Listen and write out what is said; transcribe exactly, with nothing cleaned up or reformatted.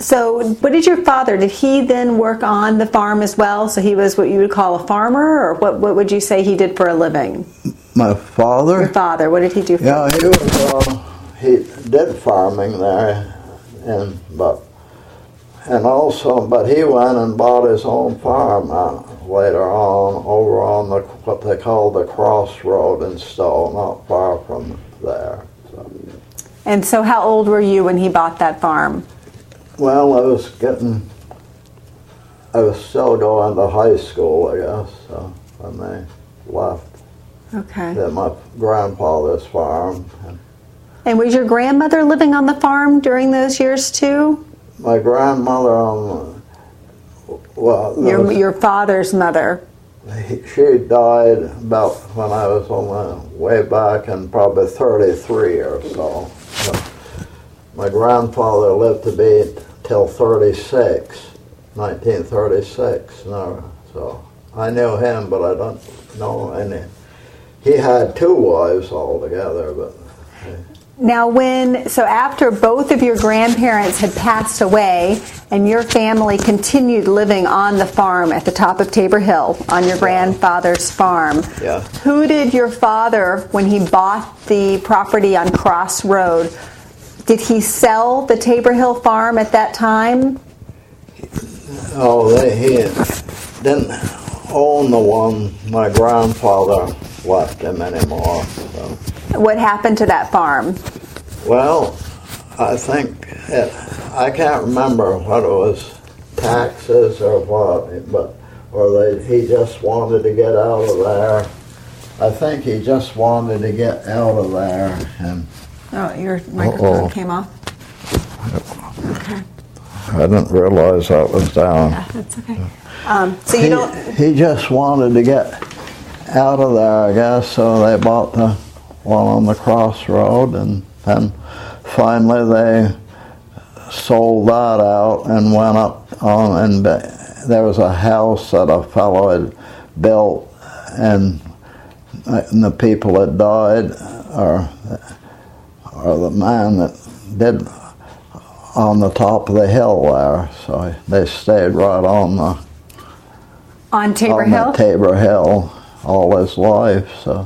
So what did your father, did he then work on the farm as well? So he was what you would call a farmer, or what, what would you say he did for a living? My father? Your father, what did he do for Yeah, he was, uh, he did farming there, and but, and also, but he went and bought his own farm uh, later on over on the, what they call the crossroad in Stowe, not far from there. So. And so how old were you when he bought that farm? Well, I was getting, I was still going to high school, I guess, so when they left. Okay. At my grandfather's farm. And was your grandmother living on the farm during those years too? My grandmother, um, well, Your, was, your father's mother. he, she died about when I was only way back in probably thirty-three or so. But my grandfather lived to be till thirty-six, nineteen thirty-six. No, so I knew him, but I don't know any. He had two wives altogether, but. Now when, so after both of your grandparents had passed away and your family continued living on the farm at the top of Tabor Hill, on your grandfather's farm, yeah. Who did your father, when he bought the property on Cross Road, did he sell the Tabor Hill farm at that time? Oh, they, he didn't own the one my grandfather left him anymore. So. What happened to that farm? Well, I think, it, I can't remember what it was, taxes or what, but, or they, he just wanted to get out of there. I think he just wanted to get out of there. And oh, your microphone uh-oh. came off. Okay. I didn't realize that was down. Yeah, that's okay. Um, so you he, don't... He just wanted to get out of there, I guess, so they bought the one on the crossroad, and then finally they sold that out and went up on, and there was a house that a fellow had built, and, and the people that died, or, or the man that did on the top of the hill there, so they stayed right on the on Tabor on Hill? the Tabor Hill all his life, so.